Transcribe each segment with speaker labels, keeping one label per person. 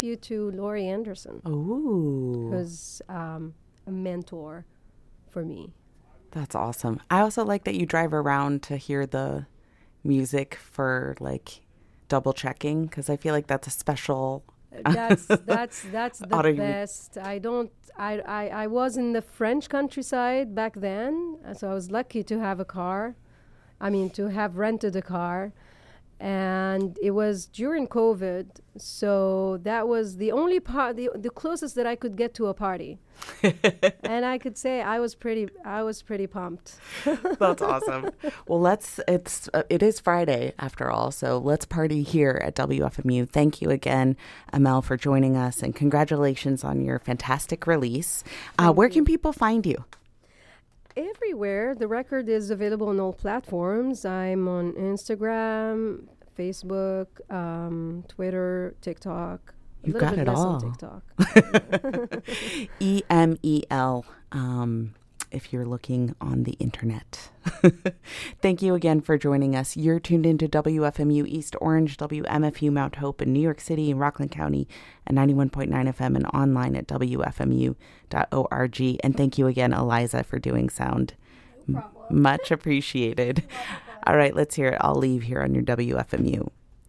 Speaker 1: you to Laurie Anderson,
Speaker 2: Ooh.
Speaker 1: who's a mentor for me.
Speaker 2: That's awesome. I also like that you drive around to hear the music for like double checking, because I feel like that's a special.
Speaker 1: That's the
Speaker 2: Auto-
Speaker 1: best. I was in the French countryside back then, so I was lucky to have a car. I mean, to have rented a car. And it was during COVID, so that was the only part, the closest that I could get to a party. And I could say I was pretty pumped.
Speaker 2: That's awesome. Well, it is Friday after all, so let's party here at WFMU. Thank you again, Amel, for joining us, and congratulations on your fantastic release. Where can people find you?
Speaker 1: Everywhere. The record is available on all platforms. I'm on Instagram, Facebook, Twitter, TikTok.
Speaker 2: You've got it all.
Speaker 1: On TikTok.
Speaker 2: EMEL, if you're looking on the internet. Thank you again for joining us. You're tuned into WFMU East Orange, WMFU Mount Hope in New York City and Rockland County at 91.9 FM and online at WFMU.org. And thank you again, Eliza, for doing sound.
Speaker 1: No problem.
Speaker 2: Much appreciated. All right, let's hear it. I'll leave here on your WFMU.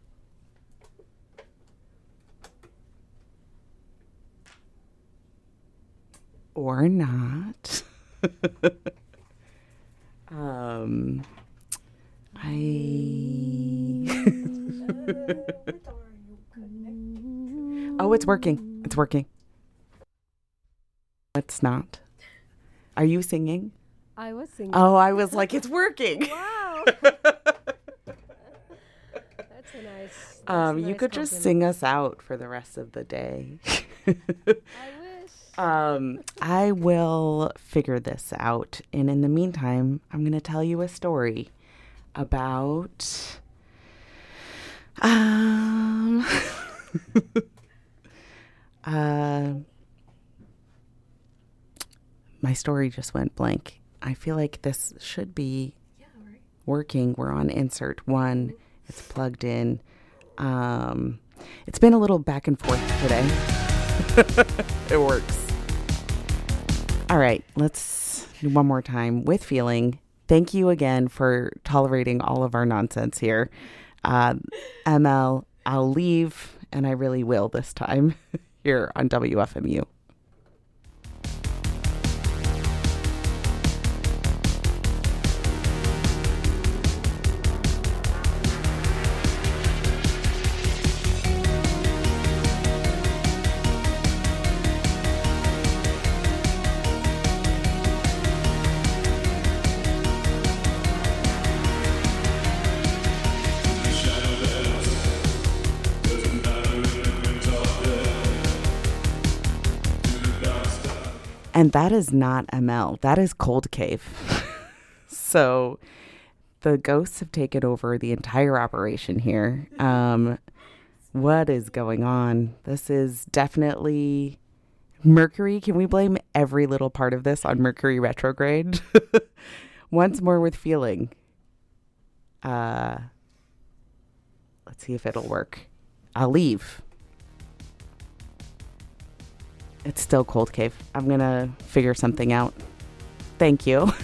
Speaker 2: Or not. Oh, it's working. It's working. It's not. Are you singing?
Speaker 1: I was singing.
Speaker 2: Oh, I was like, it's working.
Speaker 1: Wow. That's a nice.
Speaker 2: You could just sing us out for the rest of the day.
Speaker 1: I wish.
Speaker 2: I will figure this out. And in the meantime, I'm going to tell you a story about my story just went blank. I feel like this should be working. We're on insert 1. It's plugged in. It's been a little back and forth today. It works. All right, let's do one more time with feeling. Thank you again for tolerating all of our nonsense here. ML, I'll leave, and I really will this time here on WFMU. And that is not ML. That is Cold Cave. So the ghosts have taken over the entire operation here. What is going on? This is definitely Mercury. Can we blame every little part of this on Mercury retrograde? Once more with feeling. Let's see if it'll work. I'll leave. It's still Cold Cave. I'm going to figure something out. Thank you.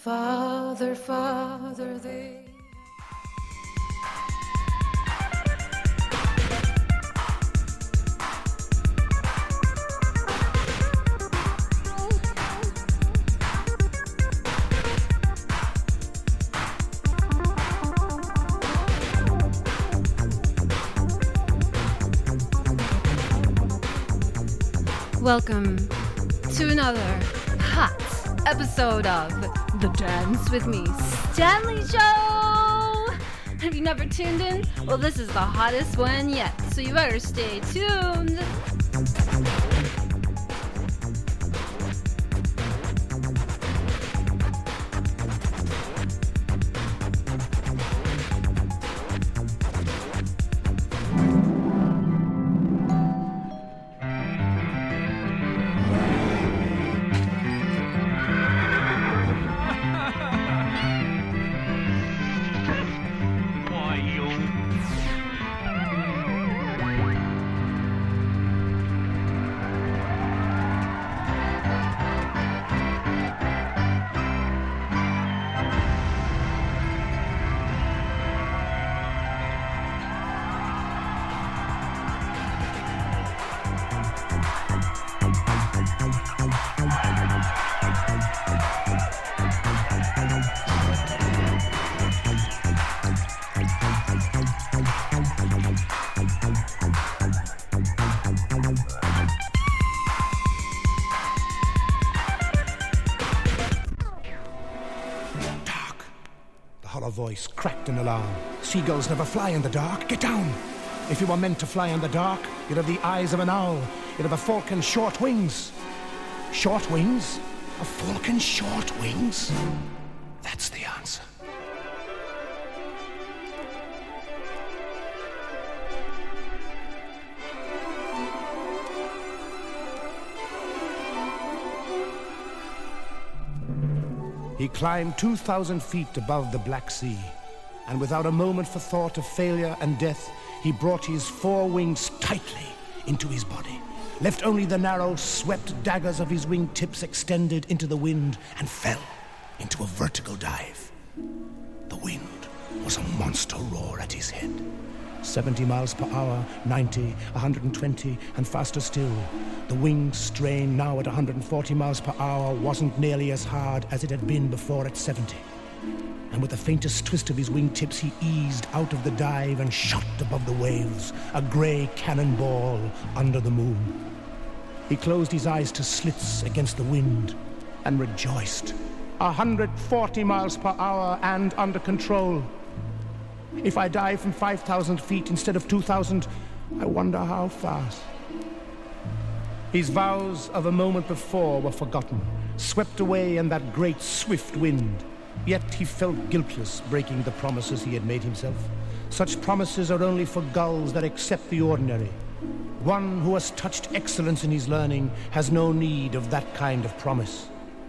Speaker 1: Father, Father, they...
Speaker 3: Welcome to another hot episode of The Dance With Me Stanley Show! Have you never tuned in? Well, this is the hottest one yet, so you better stay tuned!
Speaker 4: Voice cracked in alarm. Seagulls never fly in the dark. Get down! If you were meant to fly in the dark, you'd have the eyes of an owl. You'd have a falcon's short wings. Short wings? A falcon's short wings? That's the answer. He climbed 2,000 feet above the Black Sea, and without a moment for thought of failure and death, he brought his four wings tightly into his body, left only the narrow, swept daggers of his wingtips extended into the wind, and fell into a vertical dive. The wind was a monster roar at his head. 70 miles per hour, 90, 120, and faster still. The wing strain, now at 140 miles per hour, wasn't nearly as hard as it had been before at 70. And with the faintest twist of his wingtips, he eased out of the dive and shot above the waves, a grey cannonball under the moon. He closed his eyes to slits against the wind and rejoiced. 140 miles per hour and under control. If I dive from 5,000 feet instead of 2,000, I wonder how fast. His vows of a moment before were forgotten, swept away in that great swift wind. Yet he felt guiltless breaking the promises he had made himself. Such promises are only for gulls that accept the ordinary. One who has touched excellence in his learning has no need of that kind of promise.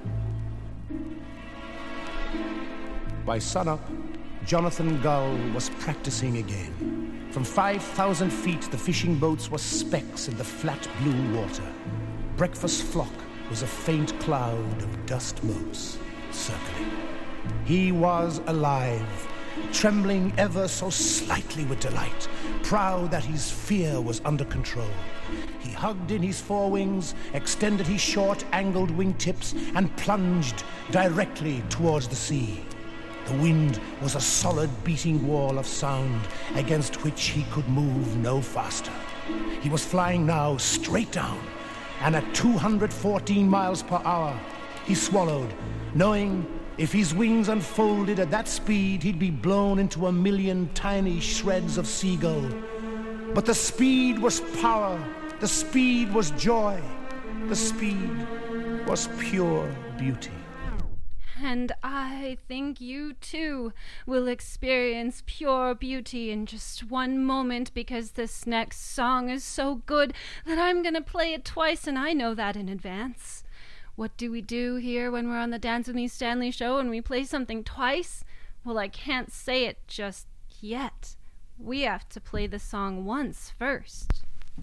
Speaker 4: By sunup, Jonathan Gull was practicing again. From 5,000 feet, the fishing boats were specks in the flat blue water. Breakfast flock was a faint cloud of dust motes circling. He was alive, trembling ever so slightly with delight, proud that his fear was under control. He hugged in his forewings, extended his short, angled wingtips, and plunged directly towards the sea. The wind was a solid beating wall of sound against which he could move no faster. He was flying now straight down, and at 214 miles per hour, he swallowed, knowing if his wings unfolded at that speed, he'd be blown into a million tiny shreds of seagull. But the speed was power, the speed was joy, the speed was pure beauty.
Speaker 3: And I think you too will experience pure beauty in just one moment, because this next song is so good that I'm gonna play it twice, and I know that in advance. What do we do here when we're on the Dance With Me Stanley show and we play something twice? Well, I can't say it just yet. We have to play the song once first.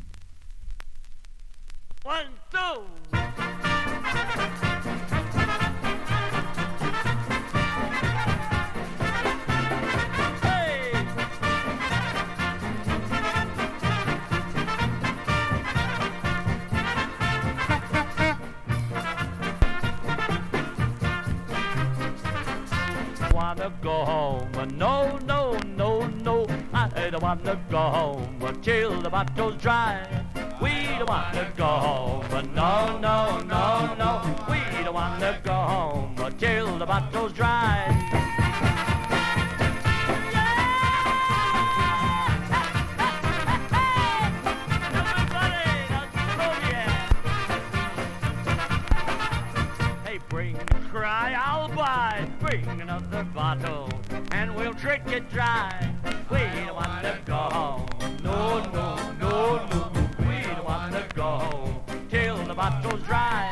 Speaker 5: 1, 2. wanna go home. No, no, no, no, I don't wanna go home till the bottle's dry. We don't wanna go home. No, no, no, no, we don't wanna go home till the bottle's dry. Bring a cry, I'll buy. Bring another bottle, and we'll drink it dry. We don't want to go home. No, no, no, no. We don't want to go home till the bottle's dry.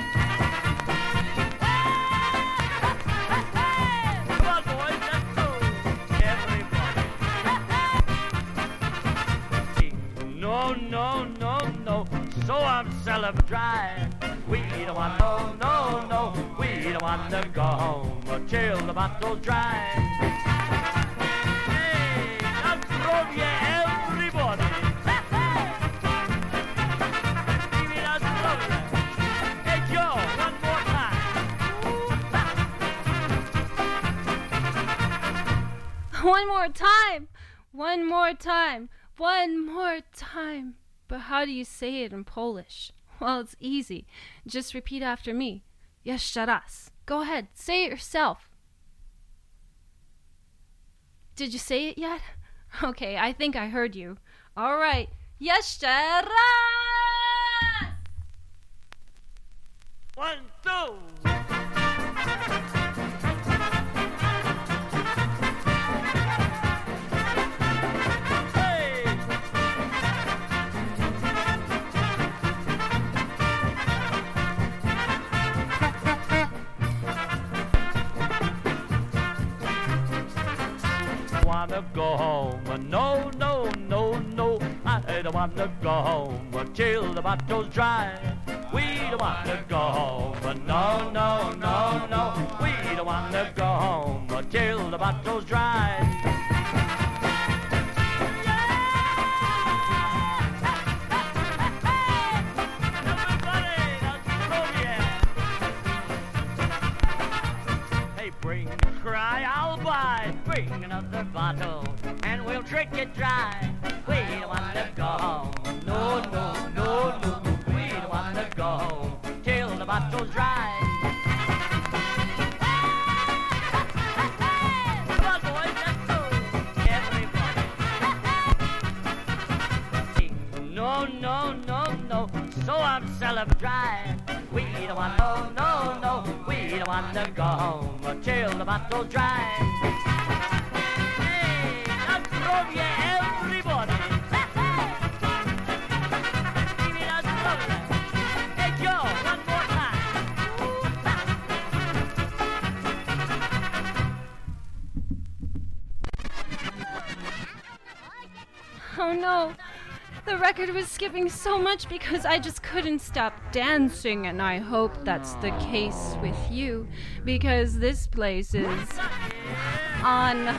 Speaker 5: Come on, boys, let's go. Everybody. No, no, no, no. So I'm selling dry. We don't want no, no, no. We don't want to go home till the bottle's dry. Hey, that's from you, everybody. Give me that lovely. Hey, Joe, one more time.
Speaker 3: One more time. One more time. One more time. But how do you say it in Polish? Well, it's easy. Just repeat after me. Jeszcze raz. Go ahead. Say it yourself. Did you say it yet? Okay, I think I heard you. All right. Jeszcze raz!
Speaker 5: 1, 2. Wanna go home. No, no, no, no. I don't wanna go home till the bottle's dry. We don't wanna go home. No, no, no, no. We don't wanna go home till the bottle's dry. Bring a cry, I'll buy. Bring another bottle, and we'll drink it dry. We don't want to go home. No, no, no, no. We don't want to go home till the bottle's dry. Come on, boys, let's go. Everybody. No, no, no, no. So I'm selling dry. We don't want no, no, no. We don't want to go home till the bottle's dry. Hey, that's from you, everybody. Give me that lovely. Hey, Joe, one more
Speaker 3: time. Oh no. The record was skipping so much because I just couldn't stop dancing, and I hope that's the case with you, because this place is on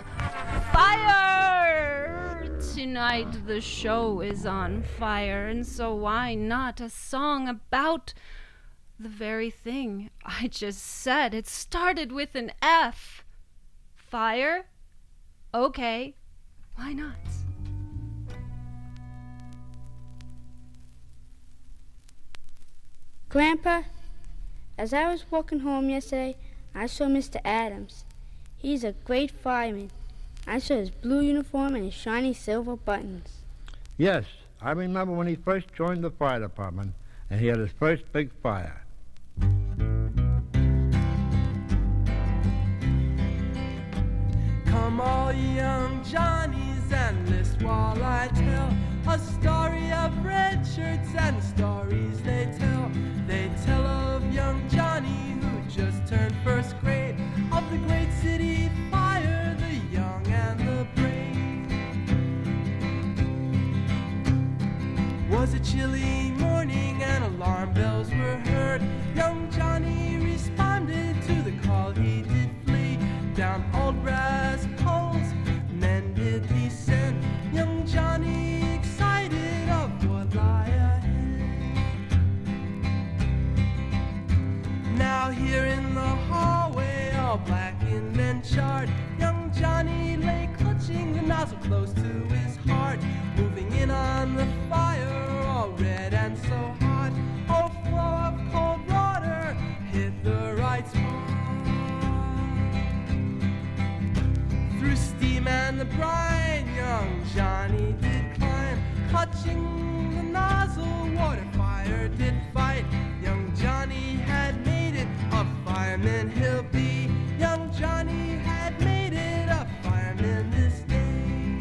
Speaker 3: fire! Tonight the show is on fire, and so why not a song about the very thing I just said? It started with an F. Fire? Okay, why not?
Speaker 6: Grandpa, as I was walking home yesterday, I saw Mr. Adams. He's a great fireman. I saw his blue uniform and his shiny silver buttons.
Speaker 7: Yes, I remember when he first joined the fire department and he had his first big fire.
Speaker 8: Come all young Johnnies and list while I tell a story of red shirts and stories they tell. They tell of young Johnny who just turned first grade, of the great city fire, the young and the brave. Was a chilly morning and alarm bells were heard. Young Johnny responded to the call, he did flee. Down old brass poles, men did descend. Young Johnny excited of what lie ahead. Now here in the hallway, all blackened and and charred. Young Johnny lay clutching the nozzle close to his heart, moving in on the fire, all red and so hot. Oh, flow of cold water hit the right spot. Through steam and the brine, young Johnny did climb, clutching the nozzle, water fire did fight. Young Johnny had made it, a fireman he'll be. Young Johnny had made it, a fireman this day.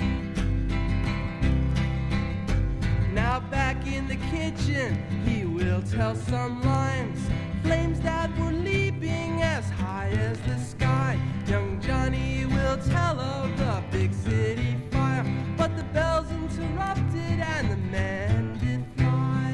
Speaker 8: Now back in the kitchen, he will tell some lines, flames that were leaping as high as the sky. Young Johnny will tell of the big city fire, but the bells interrupted and the man did fly.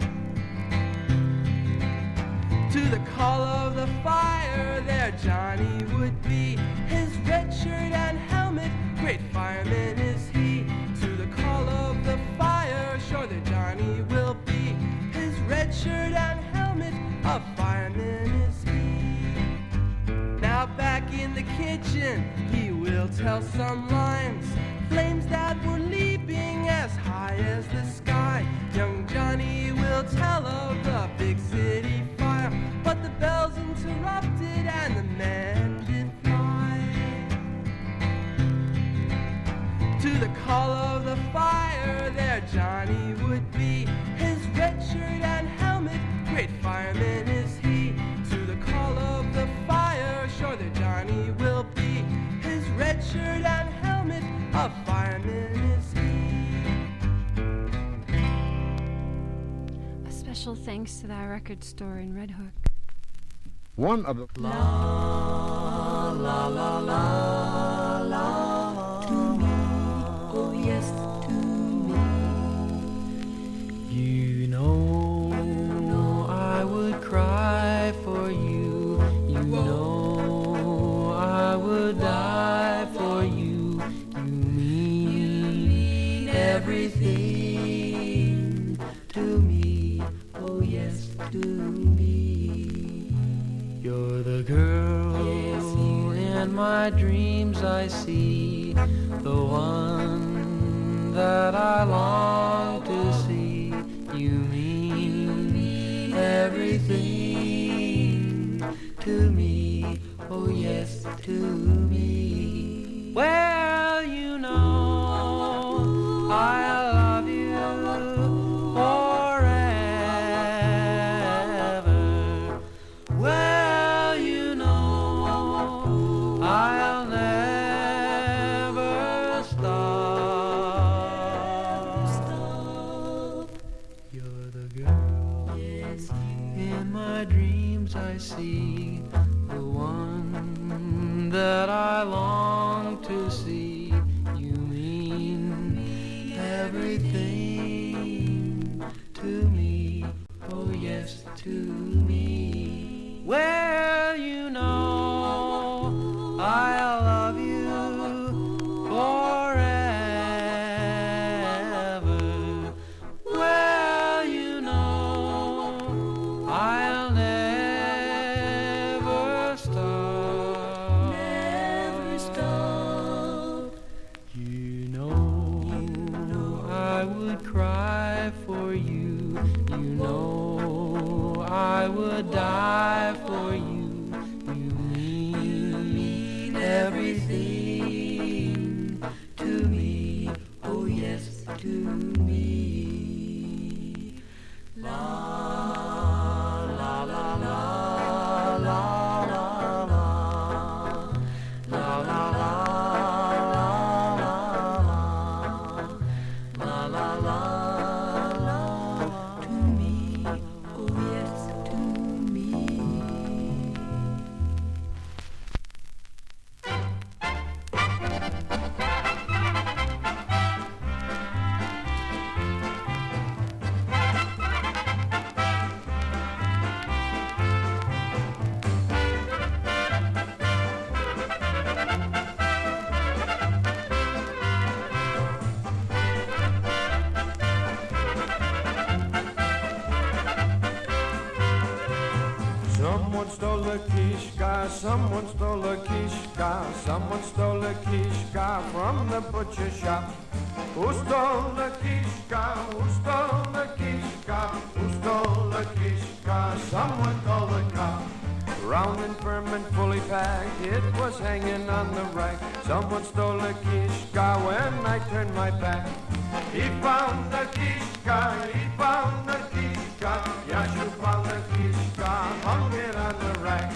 Speaker 8: To the call of the fire, there Johnny would be, his red shirt and helmet, great fireman is he. To the call of the fire, sure that Johnny will be, his red shirt and helmet, a fireman is he. Now back in the kitchen, he will tell some lines, flames that were leaping as high as the sky. Young Johnny will tell of the big city fire, but the bells interrupted and the man did fly. To the call of the fire, there Johnny would be, his red shirt and helmet, great fireman is he. To the call of the fire, sure that Johnny will be, his red shirt and helmet, a fireman is he.
Speaker 3: A special thanks to that record store in Red Hook.
Speaker 7: One of the...
Speaker 8: La la la la la, to me, oh yes, to me. You know I would cry for you. You know I would die for you. You mean everything to me, oh yes, to me. You're the girl in my dreams I see, the one that I long to see. You mean everything to me, oh yes, to me. Well, you know I love you forever. Well, you know I'll never stop. You're the girl in my dreams I see, the one that I long to see. You mean everything to me, oh yes, to me. Well, you know I'll love you forever. Well, you know I'll never stop. Never stop. You know I would cry for you. You know I would die for you. You mean everything to me, oh yes, to me. La la la la la la la la la la la la la la, to me, oh yes, to me.
Speaker 9: Someone stole the kishka, someone stole the kishka, someone stole the kishka from the butcher shop. Who stole the kishka? Who stole the kishka? Who stole the kishka? Someone called the cop. Round and firm and fully packed, it was hanging on the rack. Someone stole the kishka when I turned my back. He found the kishka, he found the kishka. Yashu found the kishka, hung it on the rack.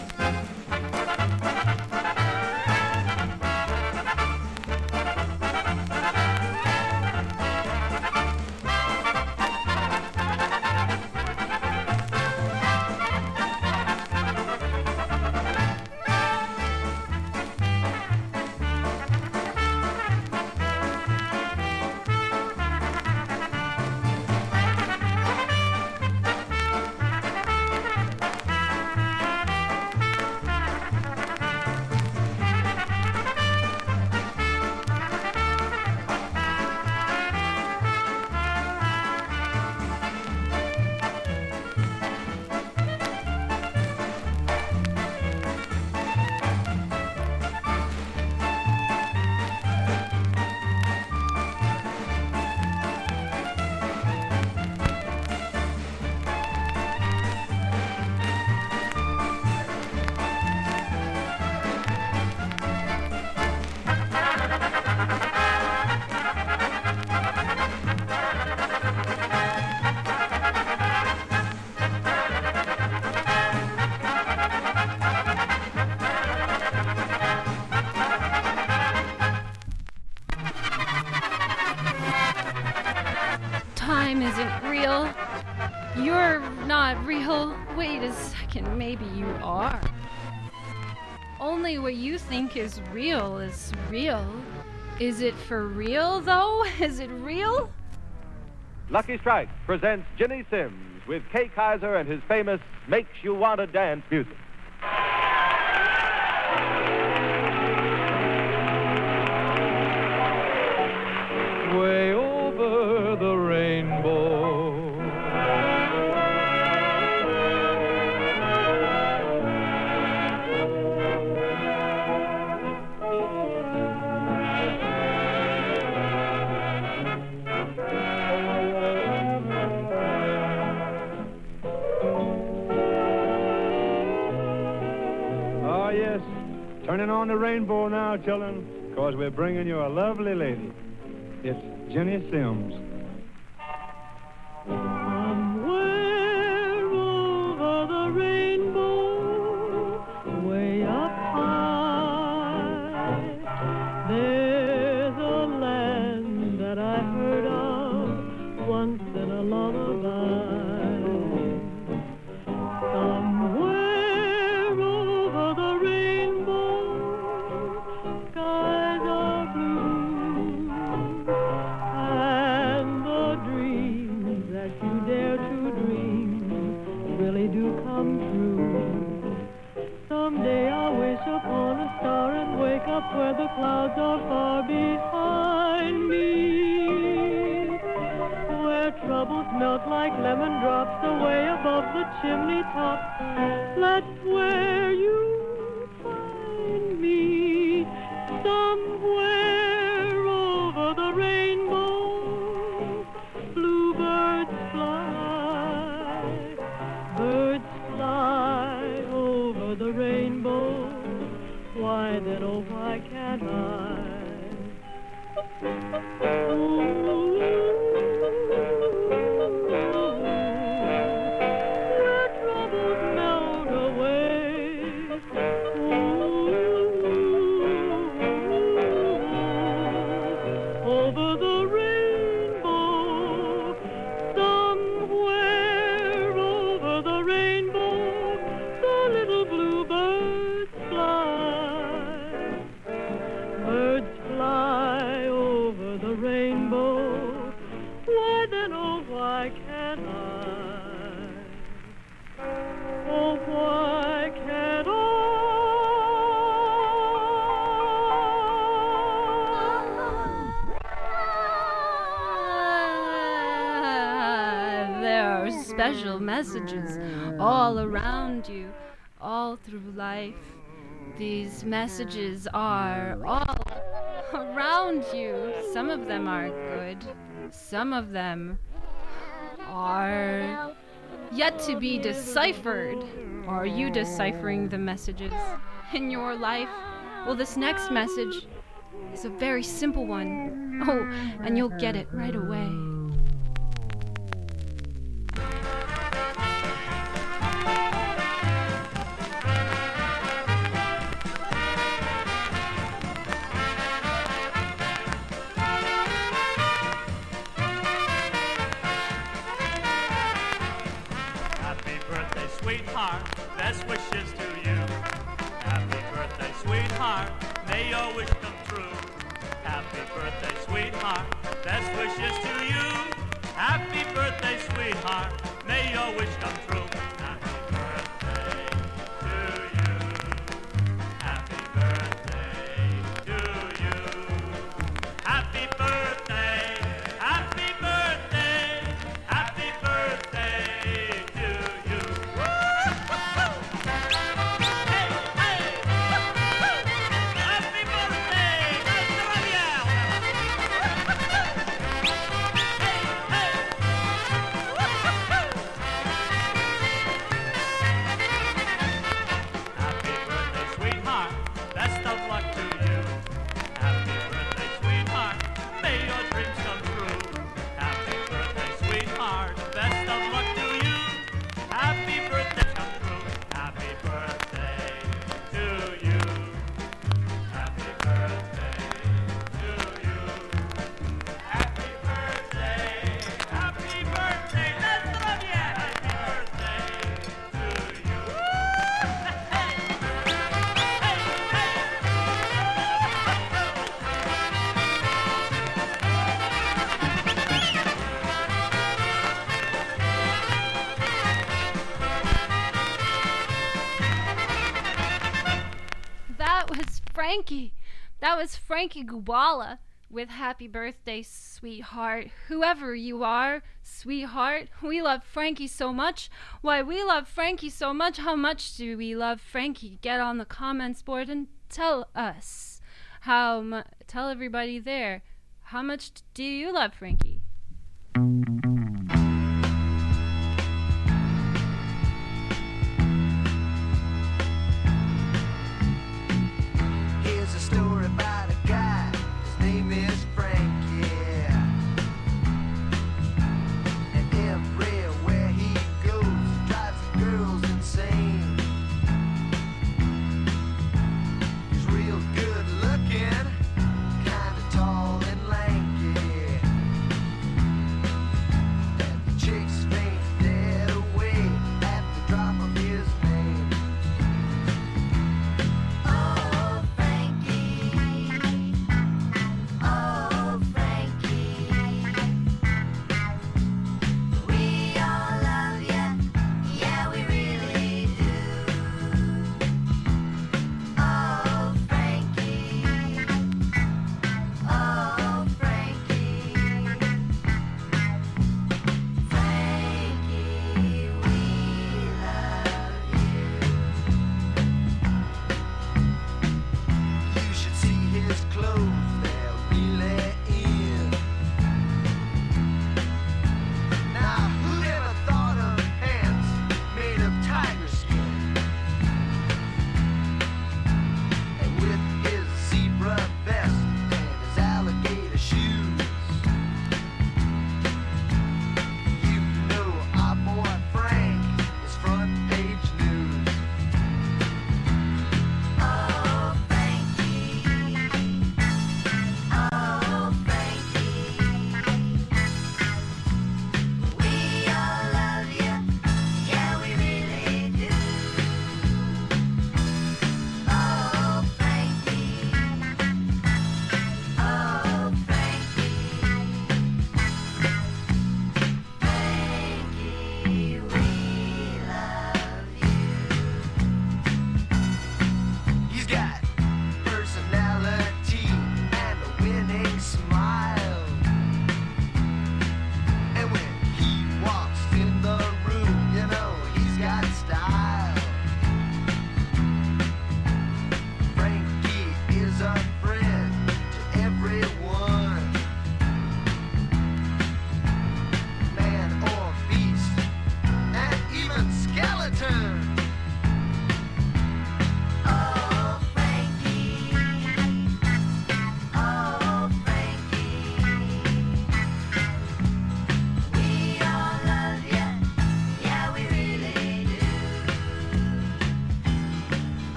Speaker 3: Time isn't real. You're not real. Wait a second, maybe you are. Only what you think is real is real. Is it for real, though? Is it real?
Speaker 10: Lucky Strike presents Ginny Sims with Kay Kaiser and his famous Makes You Wanna Dance music.
Speaker 11: Way over the rainbow,
Speaker 7: Oh, yes. Turning on the rainbow now, children, because we're bringing you a lovely lady. It's Jenny Sims.
Speaker 12: Somewhere over the rainbow, way up high, there's a land that I heard of once in a lullaby. Somewhere over the rainbow, skies are blue, and the dreams that you dare to dream really do come true. Someday I'll wish upon a star and wake up where the clouds are far behind me, where troubles melt like lemon drops away above the chimney top. That's where you find me, somewhere over the rainbow. Bluebirds fly, birds fly over the rainbow. Why then, oh, why can't I? Where troubles melt away. Over the rainbow, somewhere over the rainbow, the little bluebirds fly. Birds fly over the rainbow. Why then, oh, why can't I? Oh, why can't
Speaker 3: There are special messages all around you, all through life. These messages are all around you. Some of them are good. Some of them are yet to be deciphered. Are you deciphering the messages in your life? Well, this next message is a very simple one. Oh, and you'll get it right away.
Speaker 5: Sweetheart, best wishes to you. Happy birthday, sweetheart, may your wish come true. Happy birthday, sweetheart, best wishes to you. Happy birthday, sweetheart, may your wish come true. Happy birthday to you. Happy birthday to you. Happy birthday, happy birthday, happy birthday to you.
Speaker 3: Frankie. That was Frankie Gubala with Happy Birthday, Sweetheart. Whoever you are, sweetheart, we love Frankie so much. Why, we love Frankie so much. How much do we love Frankie? Get on the comments board and tell us. Tell everybody there. How much do you love Frankie?
Speaker 13: Here's a story about a guy, his name is Frankie. And everywhere he goes, drives the girls insane. He's real good looking, kinda tall and lanky.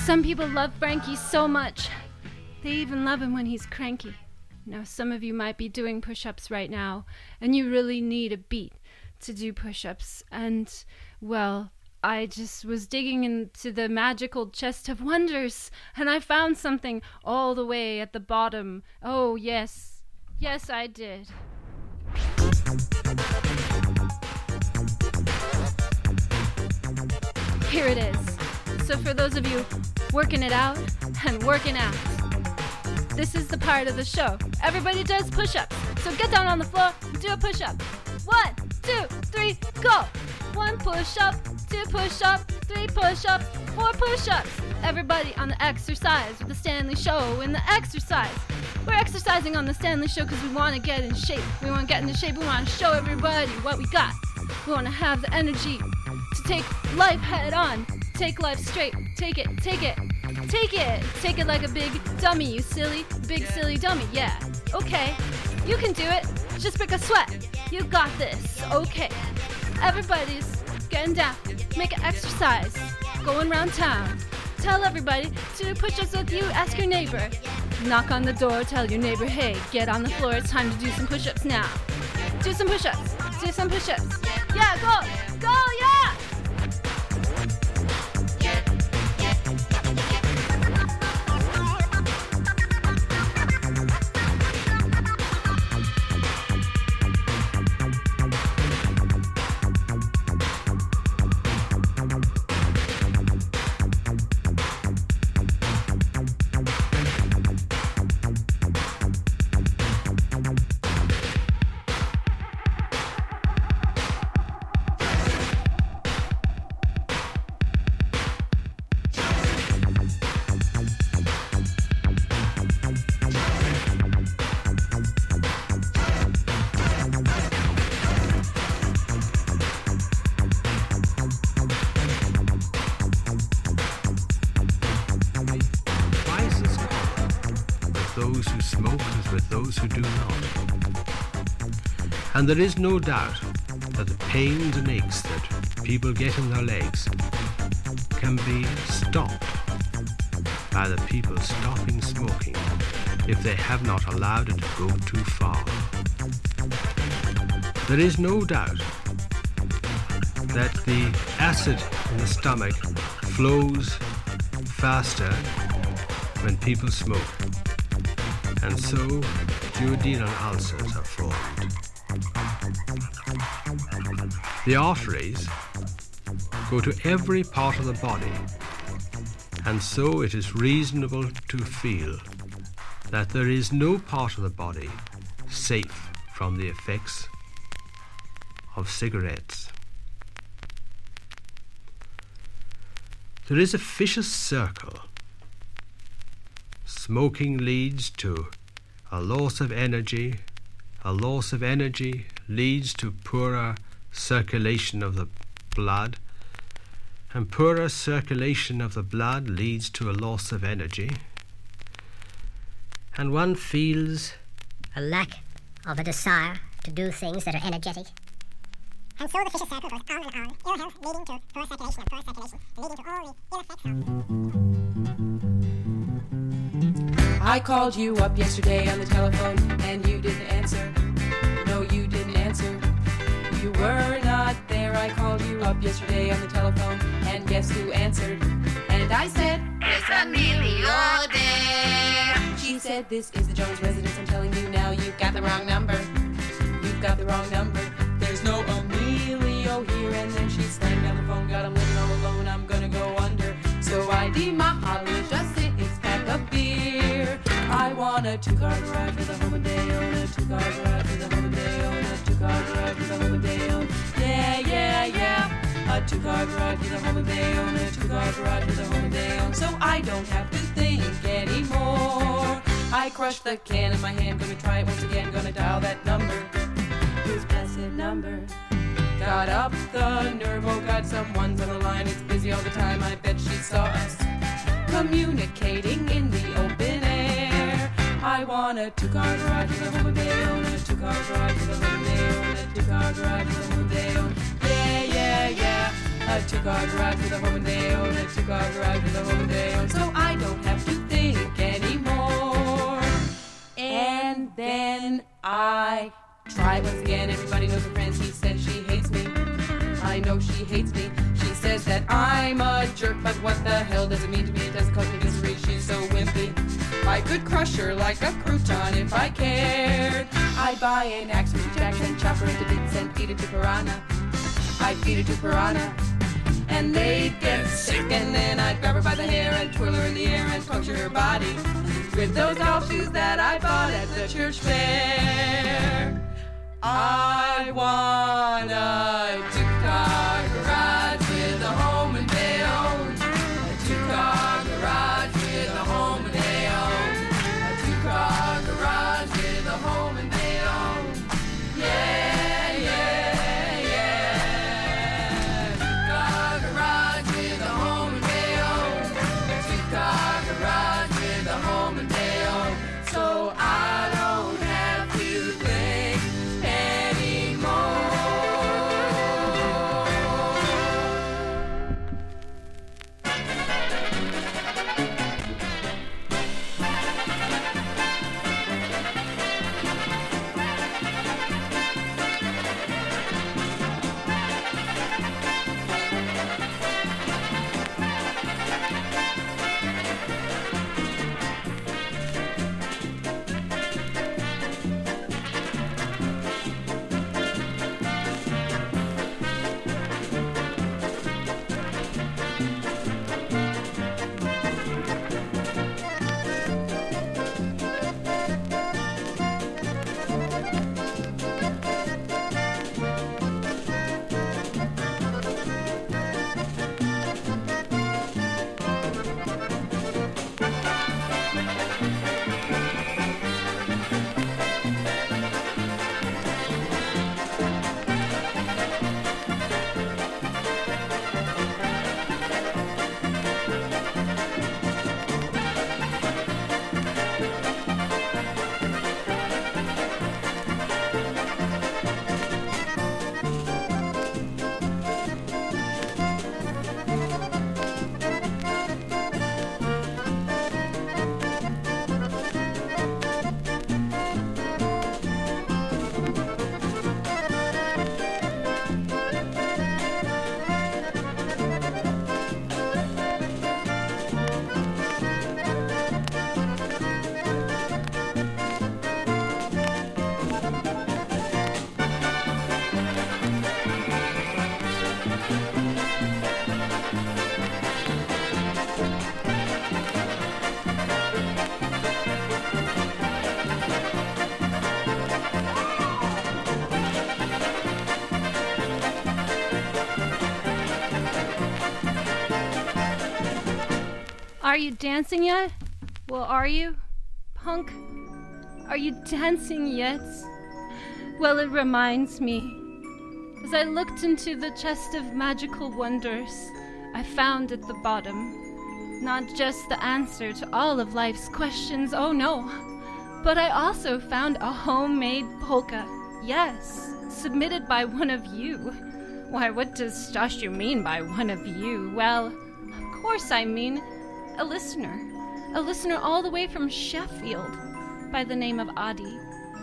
Speaker 3: Some people love Frankie so much. They even love him when he's cranky. Now, some of you might be doing push-ups right now, and you really need a beat to do push-ups. And, well, I just was digging into the magical chest of wonders, and I found something all the way at the bottom. Oh, yes. Yes, I did. Here it is. So for those of you working it out and working out, this is the part of the show. Everybody does push-ups. So get down on the floor and do a push-up. 1, 2, 3, go! 1 push-up, 2 push-up, 3 push-ups, 4 push-ups. Everybody on the exercise with the Stanley Show in the exercise. We're exercising on the Stanley Show because we want to get in shape. We want to get into shape. We want to show everybody what we got. We want to have the energy to take life head on. Take life straight. Take it. Take it. Take it. Take it like a big dummy, you silly, big silly dummy. Yeah. Okay. You can do it. Just break a sweat. You got this. Okay. Everybody's getting down. Make an exercise. Going around town. Tell everybody to do push-ups with you. Ask your neighbor. Knock on the door. Tell your neighbor, hey, get on the floor. It's time to do some push-ups now. Do some push-ups. Do some push-ups. Yeah, go. Go, yeah!
Speaker 14: those who smoke as with those who do not. And there is no doubt that the pains and aches that people get in their legs can be stopped by the people stopping smoking if they have not allowed it to go too far. There is no doubt that the acid in the stomach flows faster when people smoke, and so duodenal ulcers are formed. The arteries go to every part of the body, and so it is reasonable to feel that there is no part of the body safe from the effects of cigarettes. There is a vicious circle. Smoking leads to a loss of energy. A loss of energy leads to poorer circulation of the blood, and poorer circulation of the blood leads to a loss of energy, and one feels
Speaker 15: a lack of a desire to do things that are energetic. And so the vicious circle goes on and on, ill health leading to poor circulation, and poor circulation leading to all the ill effects of...
Speaker 16: I called you up yesterday on the telephone and you didn't answer. No, you didn't answer. You were not there. I called you up yesterday on the telephone and guess who answered? And I said,
Speaker 17: it's Amelia there.
Speaker 16: She said, this is the Jones residence. I'm telling you now, you've got the wrong number. You've got the wrong number. There's no Emilio here. And then she slammed down the phone. God, I'm living all alone. I'm gonna go under. So I demolish a six-pack of beer. I want a two-car garage with a home and day on. A two-car garage with a home and day on. A two-car garage with a home and day on. Yeah, yeah, yeah. A two-car garage with a home and day on. A two-car garage with a home and day on. So I don't have to think anymore. I crushed the can in my hand. Gonna try it once again. Gonna dial that number. His blessed number. Got up the nerve. Oh God, someone's on the line. It's busy all the time. I bet she saw us communicating in the open air. I want a two-car garage with a home and day on. A two-car garage with a home and day on. A two-car garage with a home and day on. Yeah, yeah, yeah. a two-car garage with a home and they own, a two-car garage with a home and they own, so I don't have to think anymore. And then I try once again. Everybody knows her friends. He says she hates me. I know she hates me. She says that I'm a jerk, but what the hell does it mean to me? It doesn't cause me misery. She's so wimpy. I could crush her like a crouton if I cared. I'd buy an axe with jacks and chop her into bits and feed it to Piranha. I'd feed it to Piranha, and they'd get sick, and then I'd grab her by the hair and twirl her in the air and puncture her body with those golf shoes that I bought at the church fair. I want a two-car garage with a home and they own, a two-car garage with a home and they own, a two-car garage with a home and they own. Yeah, yeah, yeah. Two-car garage with a home and they own, a two-car garage with a home and they own. So I don't have to think anymore.
Speaker 3: Are you dancing yet? Well, are you? Punk? Are you dancing yet? Well, it reminds me. As I looked into the chest of magical wonders, I found at the bottom not just the answer to all of life's questions, oh no, but I also found a homemade polka. Yes, submitted by one of you. Why, what does Stashu mean by one of you? Well, of course I mean a listener all the way from Sheffield by the name of Adi.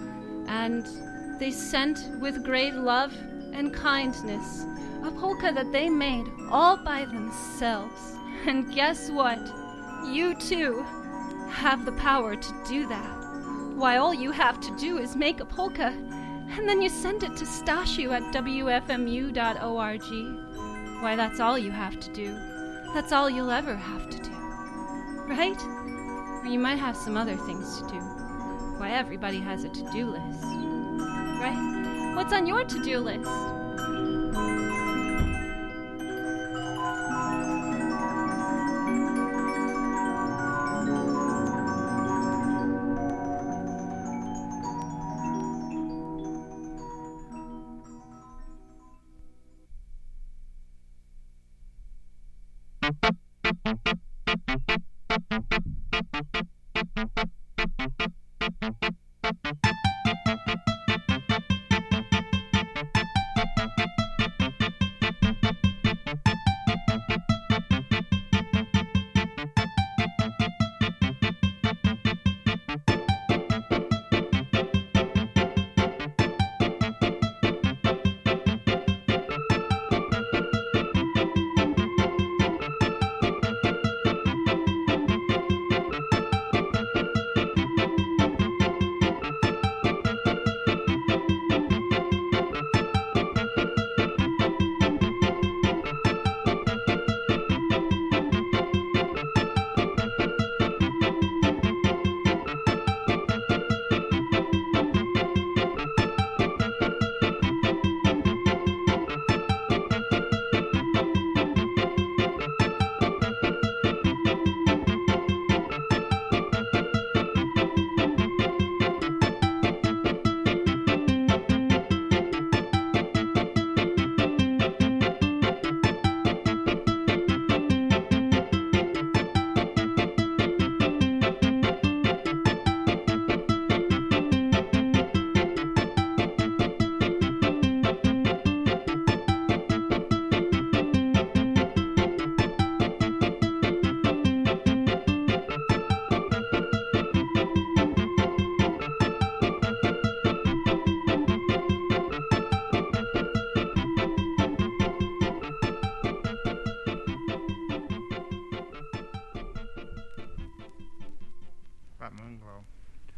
Speaker 3: And they sent with great love and kindness a polka that they made all by themselves. And guess what? You too have the power to do that. Why, all you have to do is make a polka, and then you send it to Stashu at wfmu.org. Why, that's all you have to do. That's all you'll ever have to do. Right? Or you might have some other things to do. Why, everybody has a to-do list. Right? What's on your to-do list?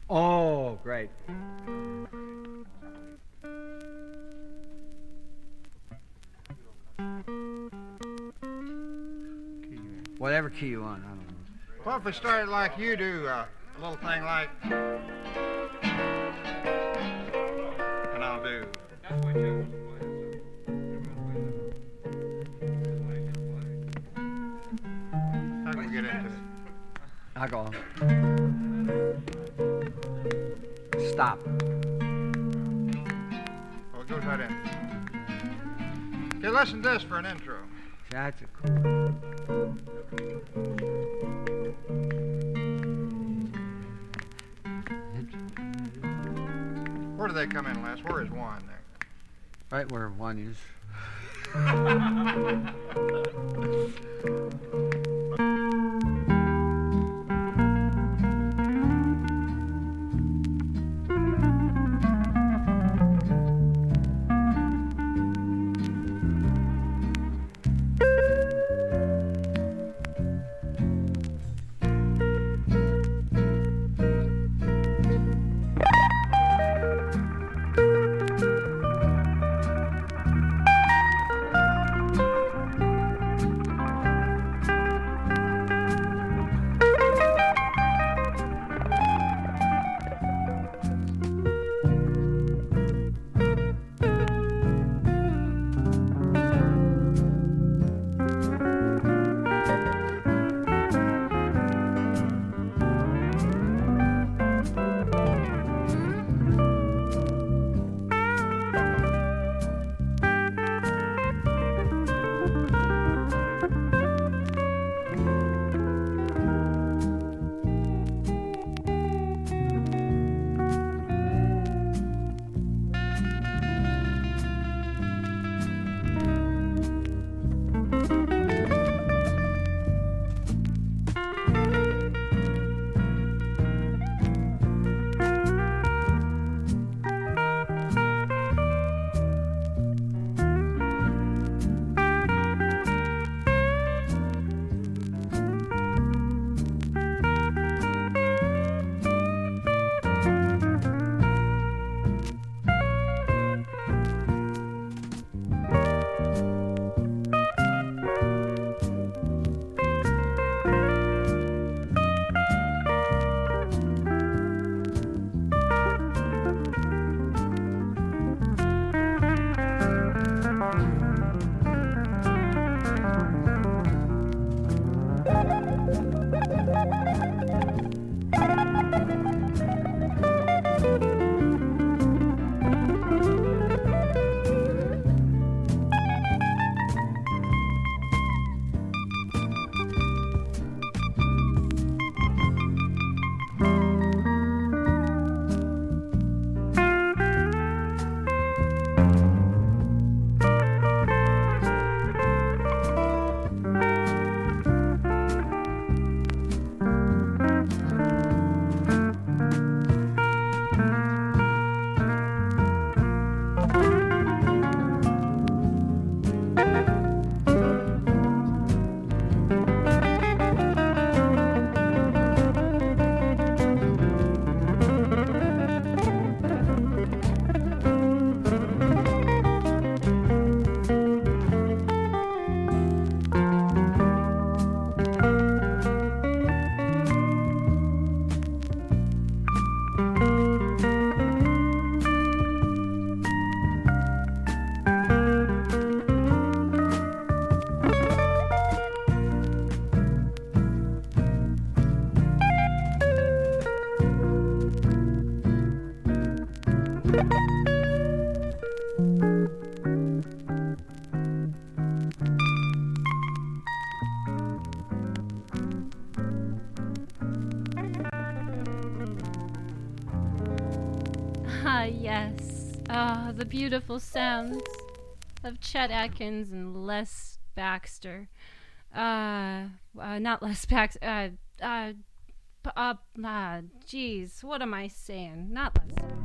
Speaker 18: Oh, great. Whatever key you want, I don't know.
Speaker 19: Well, if we started like you do, a little thing like... And I'll do... How can we get into it?
Speaker 18: I'll go on. Stop.
Speaker 19: Well, it goes right in. Okay, listen to this for an intro.
Speaker 18: That's it.
Speaker 19: Where do they come in, Les? Where is one there?
Speaker 18: Right where one is.
Speaker 3: Yes. The beautiful sounds of Chet Atkins and Les Baxter. Not Les Baxter. Geez, what am I saying? Not Les Baxter.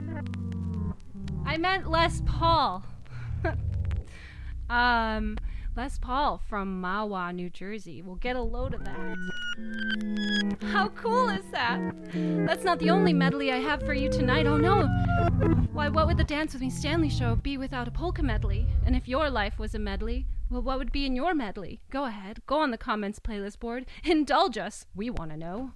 Speaker 3: I meant Les Paul. Les Paul from Mahwah, New Jersey. We'll get a load of that. How cool is that? That's not the only medley I have for you tonight. Oh no! Why, what would the Dance With Me Stanley show be without a polka medley? And if your life was a medley, well, what would be in your medley? Go ahead, go on the comments playlist board. Indulge us. We want to know.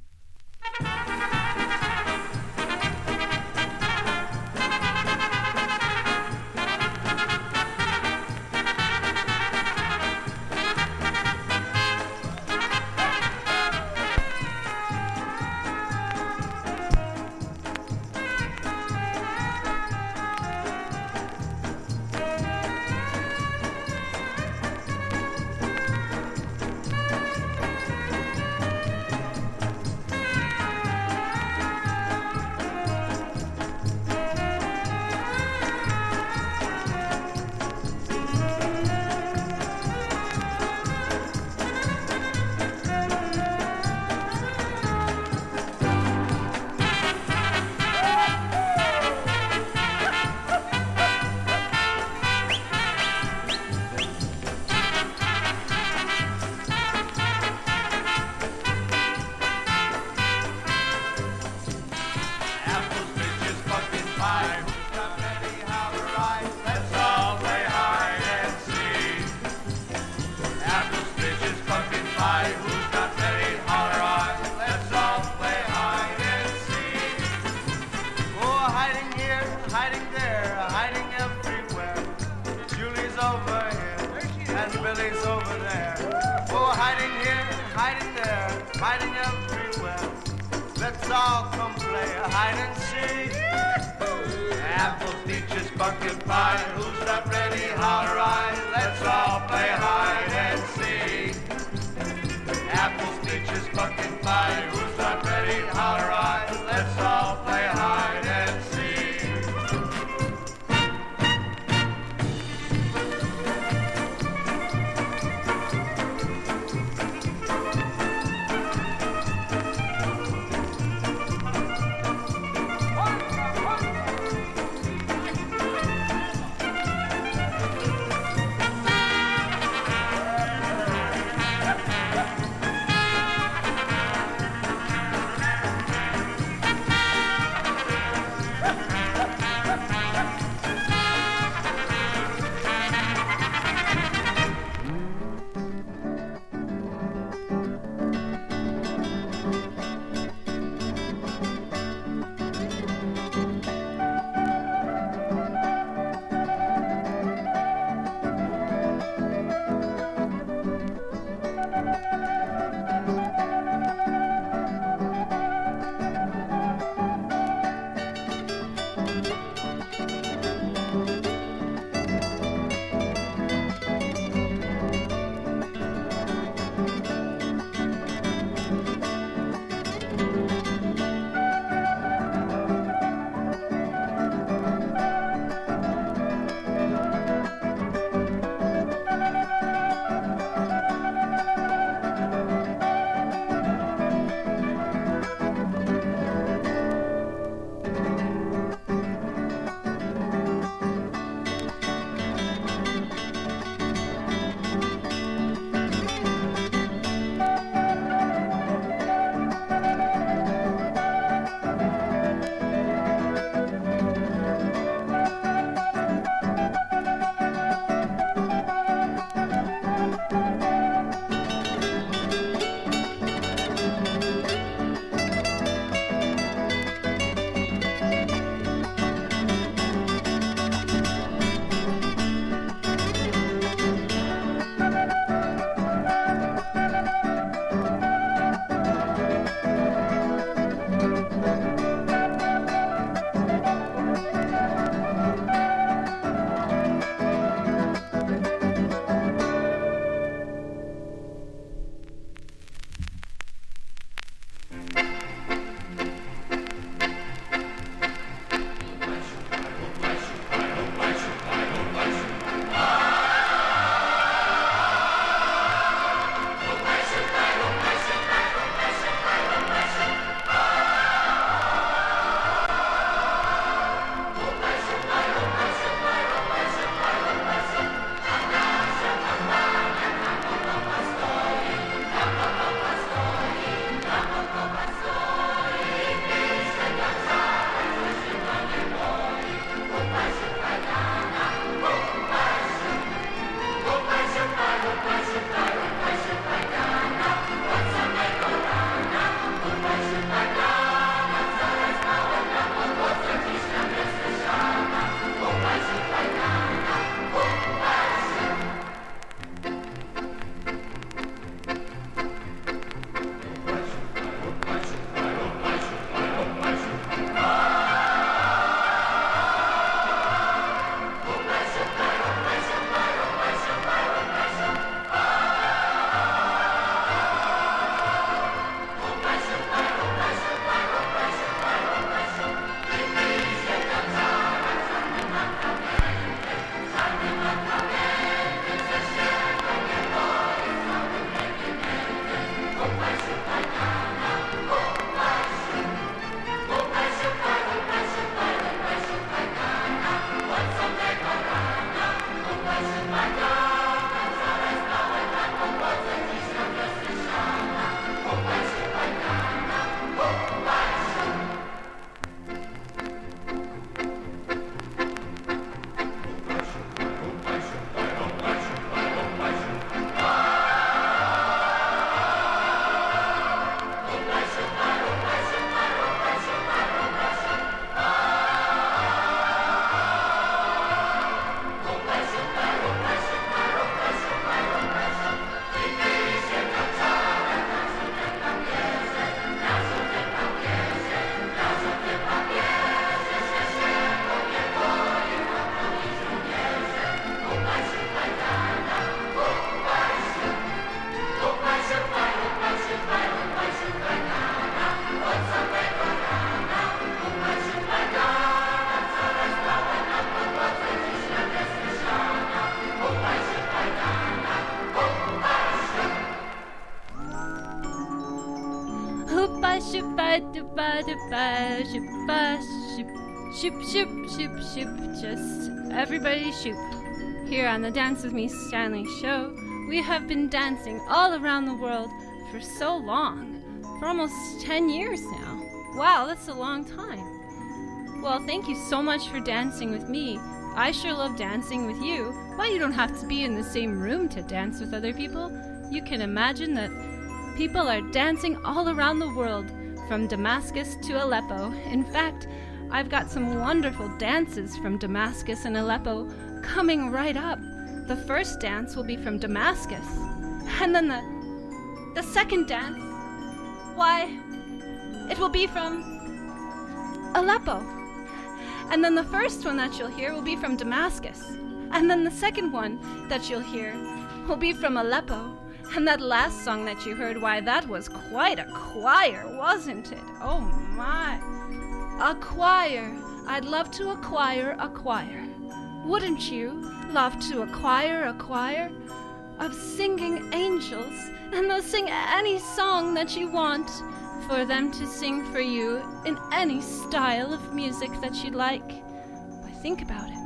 Speaker 3: Shoop-ba-doo-ba-doo-ba, shoop-ba, shoop, shoop, shoop, shoop, shoop. Just everybody shoop. Here on the Dance With Me Stanley show, we have been dancing all around the world for so long. For almost 10 years now. Wow, that's a long time. Well, thank you so much for dancing with me. I sure love dancing with you. Why, you don't have to be in the same room to dance with other people. You can imagine that people are dancing all around the world, from Damascus to Aleppo. In fact, I've got some wonderful dances from Damascus and Aleppo coming right up. The first dance will be from Damascus, and then the second dance, why, it will be from Aleppo. And then the first one that you'll hear will be from Damascus. And then the second one that you'll hear will be from Aleppo. And that last song that you heard, why, that was quite a choir, wasn't it? Oh my. A choir. I'd love to acquire a choir. Wouldn't you love to acquire a choir of singing angels? And they'll sing any song that you want for them to sing for you in any style of music that you'd like. Why, think about it.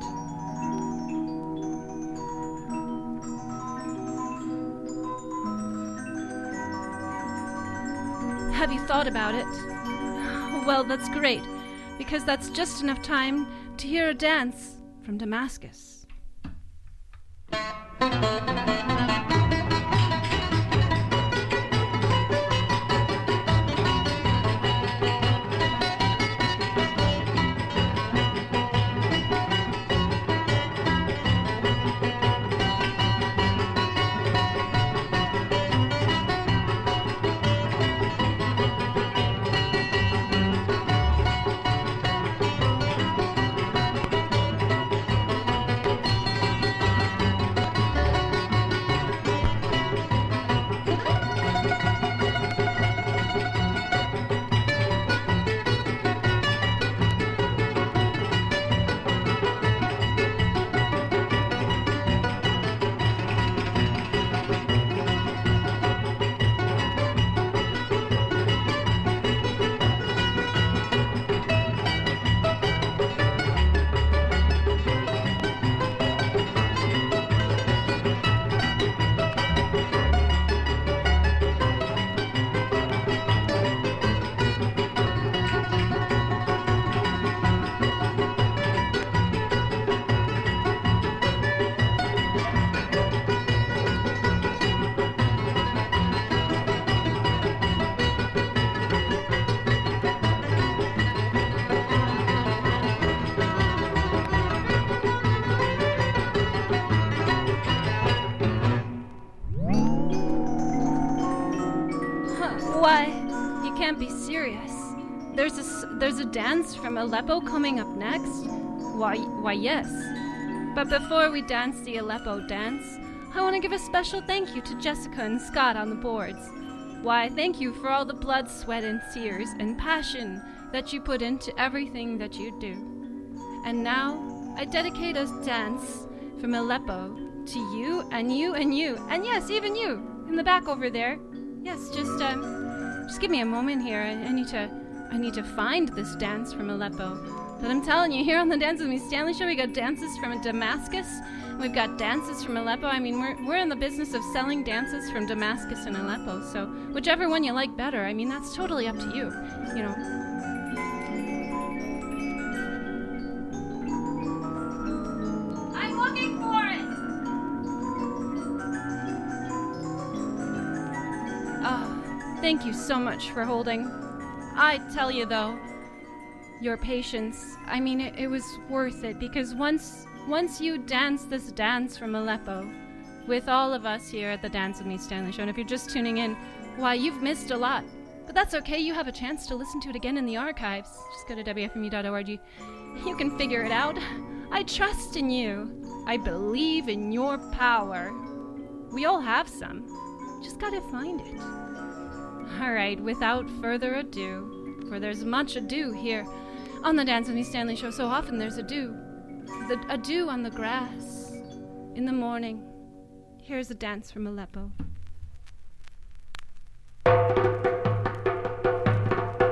Speaker 3: Have you thought about it? Well, that's great, because that's just enough time to hear a dance from Damascus. Why, you can't be serious. There's a dance from Aleppo coming up next? Why yes. But before we dance the Aleppo dance, I want to give a special thank you to Jessica and Scott on the boards. Why, thank you for all the blood, sweat, and tears and passion that you put into everything that you do. And now, I dedicate a dance from Aleppo to you and you and you, and yes, even you, in the back over there. Yes, just give me a moment here. I need to find this dance from Aleppo. But I'm telling you, here on the Dance With Me Stanley show, we got dances from Damascus. We've got dances from Aleppo. I mean, we're in the business of selling dances from Damascus and Aleppo. So whichever one you like better, I mean, that's totally up to you. You know. I'm looking for it. Oh, thank you so much for holding. I tell you though, your patience, I mean, it was worth it, because once you dance this dance from Aleppo with all of us here at the Dance With Me Stanley show, and if you're just tuning in, why, you've missed a lot. But that's okay, you have a chance to listen to it again in the archives. Just go to wfmu.org. You can figure it out. I trust in you. I believe in your power. We all have some. Just gotta find it. Alright, without further ado, for there's much ado here on the Dance With Me Stanley show. So often there's a dew. A dew on the grass in the morning. Here's a dance from Aleppo.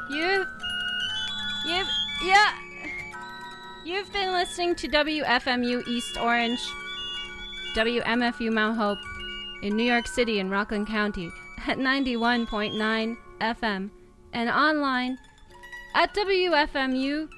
Speaker 3: You've been listening to WFMU East Orange, WMFU Mount Hope in New York City and Rockland County at 91.9 FM and online at WFMU.org.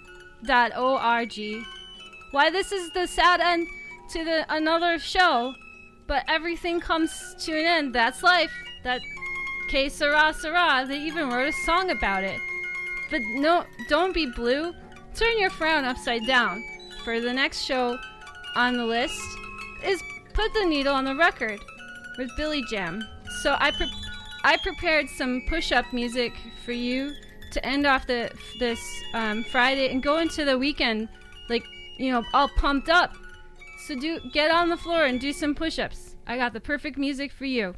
Speaker 3: Why, this is the sad end to another show, but everything comes to an end. That's life. That Que Sera Sera, they even wrote a song about it. But no, don't be blue. Turn your frown upside down. For the next show on the list is Put the Needle on the Record with Billy Jam. So I prepared some push-up music for you to end off this Friday and go into the weekend, like, you know, all pumped up. So get on the floor and do some push-ups. I got the perfect music for you.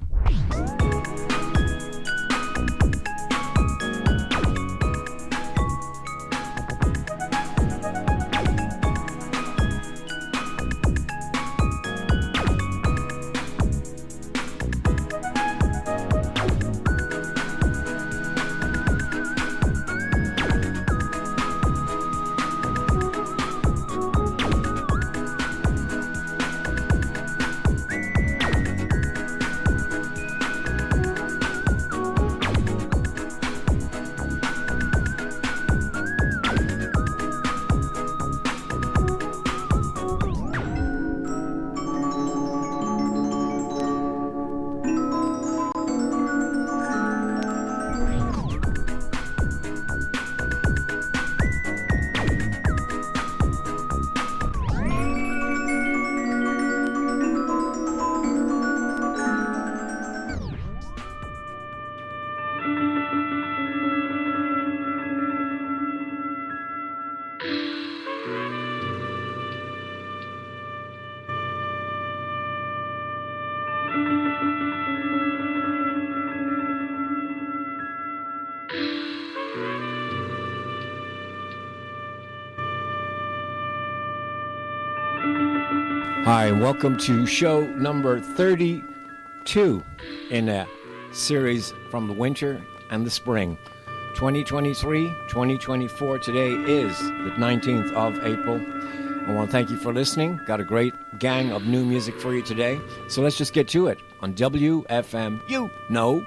Speaker 20: Hi, and welcome to show number 32 in a series from the winter and the spring. 2023, 2024. Today is the 19th of April. I want to thank you for listening. Got a great gang of new music for you today. So let's just get to it on WFM. You know.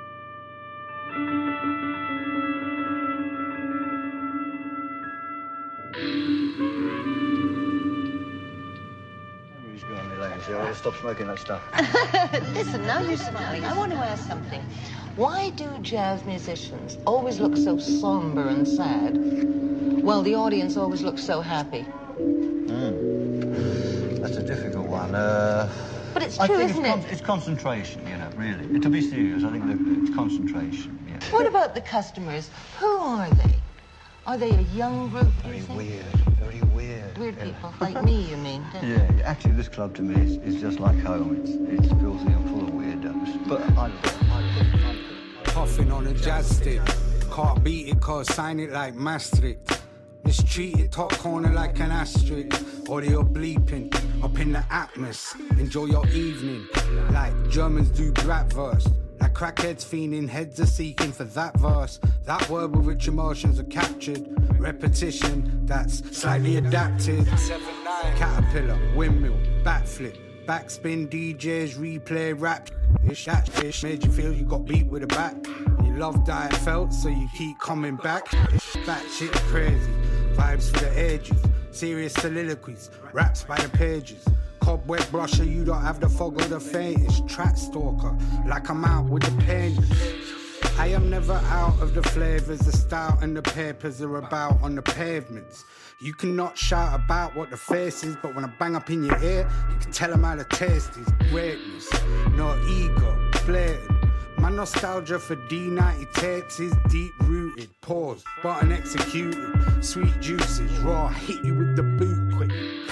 Speaker 21: Stop smoking that stuff.
Speaker 22: Listen, now I want to ask something. Why do jazz musicians always look so somber and sad, while the audience always looks so happy?
Speaker 21: That's a difficult one. But
Speaker 22: it's true, isn't it?
Speaker 21: It's concentration, you know, really. To be serious, I think it's concentration, yeah.
Speaker 22: What about the customers? Who are they? Are they a young group?
Speaker 21: Very weird.
Speaker 22: Weird people, like me, you mean?
Speaker 21: Yeah, actually, this club to me is just like home. It's filthy and full of weirdos. But I
Speaker 23: puffing on a jazz stick. Can't beat it, cause sign it like Maastricht. Mistreated top corner like an asterisk. Audio bleeping up in the atmosphere. Enjoy your evening like Germans do Bratwurst. Like crackheads fiending, heads are seeking for that verse. That word with which emotions are captured. Repetition that's slightly adapted. 7-9 caterpillar, windmill, backflip, backspin, DJs, replay, rap. Ish, that fish made you feel you got beat with a bat. You love diet felt, so you keep coming back. That shit crazy, vibes for the edges. Serious soliloquies, raps by the pages. Cobweb brusher, you don't have the fog or the faintest. Track stalker, like I'm out with the pen. I am never out of the flavors. The style and the papers are about on the pavements. You cannot shout about what the face is, but when I bang up in your ear, you can tell them how the taste is. Greatness, no ego, blatant. My nostalgia for D90 tapes is deep-rooted. Pause, button executed. Sweet juices, raw, hit you with the boot quick.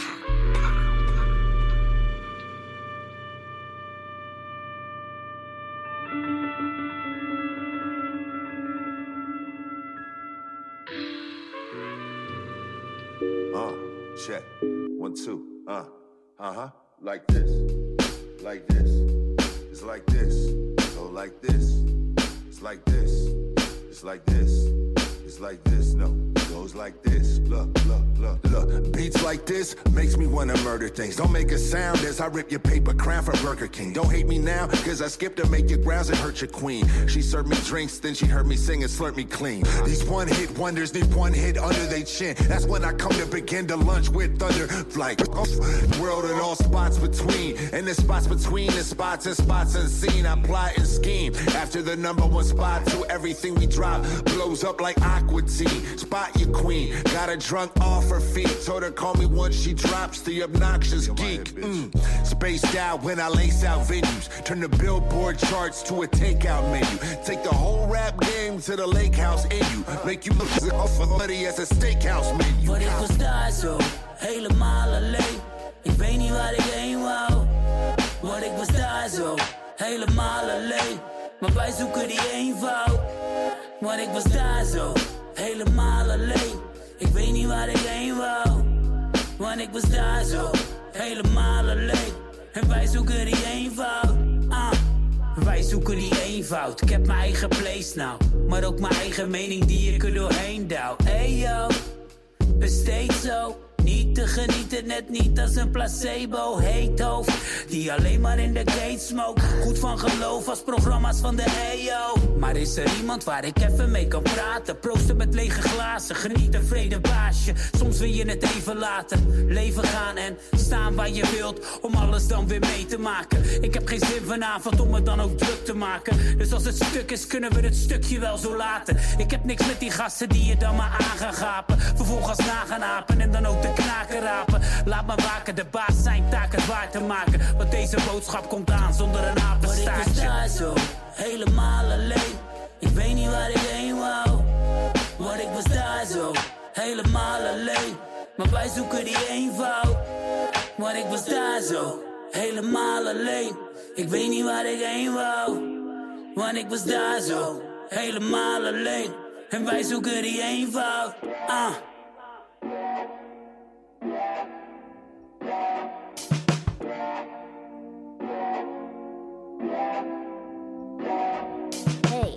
Speaker 24: Check. 1, 2. Like this. Like this. It's like this. Go like this. It's like this. It's like this. It's like this, no, it goes like this. Look, look, look, look. Beats like this makes me wanna murder things. Don't make a sound as I rip your paper crown for Burger King. Don't hate me now, cause I skipped to make your grounds and hurt your queen. She served me drinks, then she heard me sing and slurped me clean. These one-hit wonders need one hit under their chin. That's when I come to begin to lunch with thunder. Like, world and all spots between. And the spots between the spots and spots unseen. I plot and scheme. After the number one spot, to everything we drop blows up like Aqua Teen. Spot your queen. Got her drunk off her feet. Told her call me once she drops the obnoxious geek. Spaced out when I lace out venues. Turn the Billboard charts to a takeout menu. Take the whole rap game to the lake house in you. Make you look off of money as a steakhouse menu.
Speaker 1: Wat ik was daar zo, helemaal alleen. Ik weet niet waar ik heen wou. Wat ik was daar zo, helemaal alleen. Maar wij zoeken die eenvoud. Want ik was daar zo, helemaal alleen. Ik weet niet waar ik heen wou. Want ik was daar zo, helemaal alleen. En wij zoeken die eenvoud. Wij zoeken die eenvoud. Ik heb mijn eigen place nou. Maar ook mijn eigen mening die ik er doorheen douw. Hey yo, besteed zo. Niet te genieten, net niet als een placebo. Heet hoofd, die alleen maar in de gate smoke. Goed van geloof als programma's van de EO. Maar is er iemand waar ik even mee kan praten? Proosten met lege glazen, geniet een vrede baasje. Soms wil je het even laten, leven gaan en staan waar je wilt. Om alles dan weer mee te maken. Ik heb geen zin vanavond om het dan ook druk te maken. Dus als het stuk is, kunnen we het stukje wel zo laten. Ik heb niks met die gasten die je dan maar aan gaan gapen. Vervolgens na gaan apen en dan ook de knaken rapen. Laat me waken, de baas zijn taak het waar te maken. Want deze boodschap komt aan zonder een apenstaartje. Maar ik was daar zo, helemaal alleen. Ik weet niet waar ik heen wou. Want ik was daar zo, helemaal alleen. Maar wij zoeken die eenvoud. Want ik was daar zo, helemaal alleen. Ik weet niet waar ik heen wou. Want ik was daar zo, helemaal alleen. En wij zoeken die eenvoud.
Speaker 15: Hey.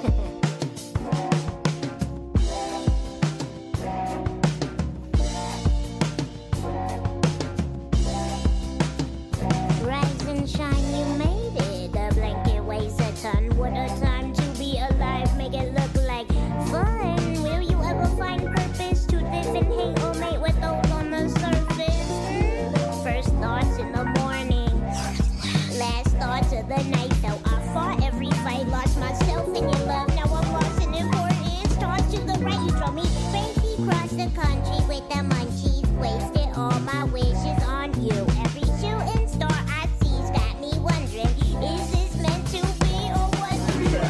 Speaker 15: Rise and shine, you made it. The blanket weighs a ton. What a time to be alive. Make it look like fun. Will you ever find purpose to live and hate or mate with those on the surface? First thoughts in the morning, last thoughts of the night. Though I fought every fight, lost myself in your love. Now I'm lost in importance. Tossed to the right, you drove me crazy across the country with the munchies. Wasted all my wishes on you. Every shooting star I see's got me wondering, is this meant to be or was it?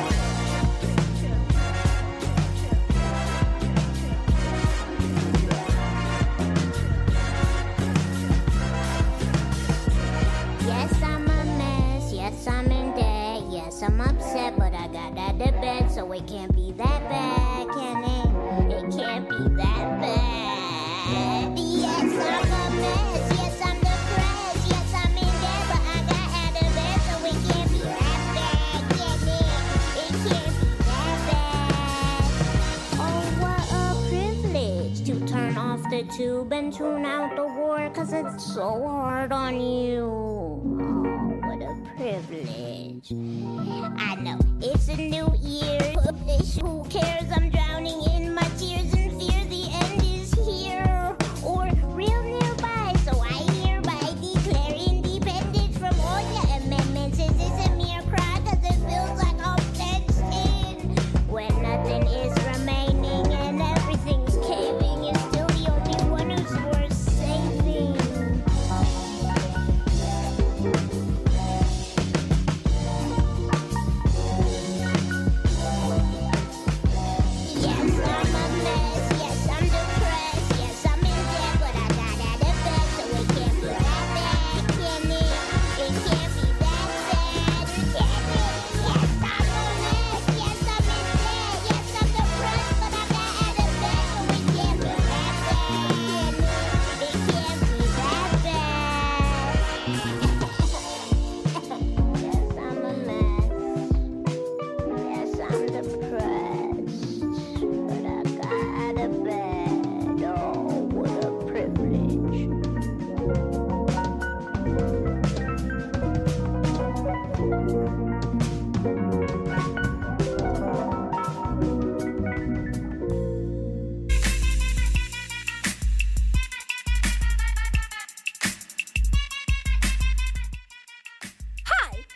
Speaker 15: Yes, I'm a mess. Yes, I'm in debt. Yes, I'm upset, but I got out of bed, so it can't be that bad, can it? It can't be that bad. Yes, I'm a mess. Yes, I'm depressed. Yes, I'm in debt, but I got out of bed, so it can't be that bad, can it? It can't be that bad. Oh, what a privilege to turn off the tube and tune out the war, 'cause it's so hard on you. Oh, what a privilege. I know, it's a new year. Who cares? I'm drowning in my tears and fear the end is here. Or real nearby, so I hereby declare independence from all your amendments. Is this a mere cry? 'Cause it feels like I'm fenced in. When nothing is remaining and everything's caving, you're still the only one who's worth saving.
Speaker 2: Bye.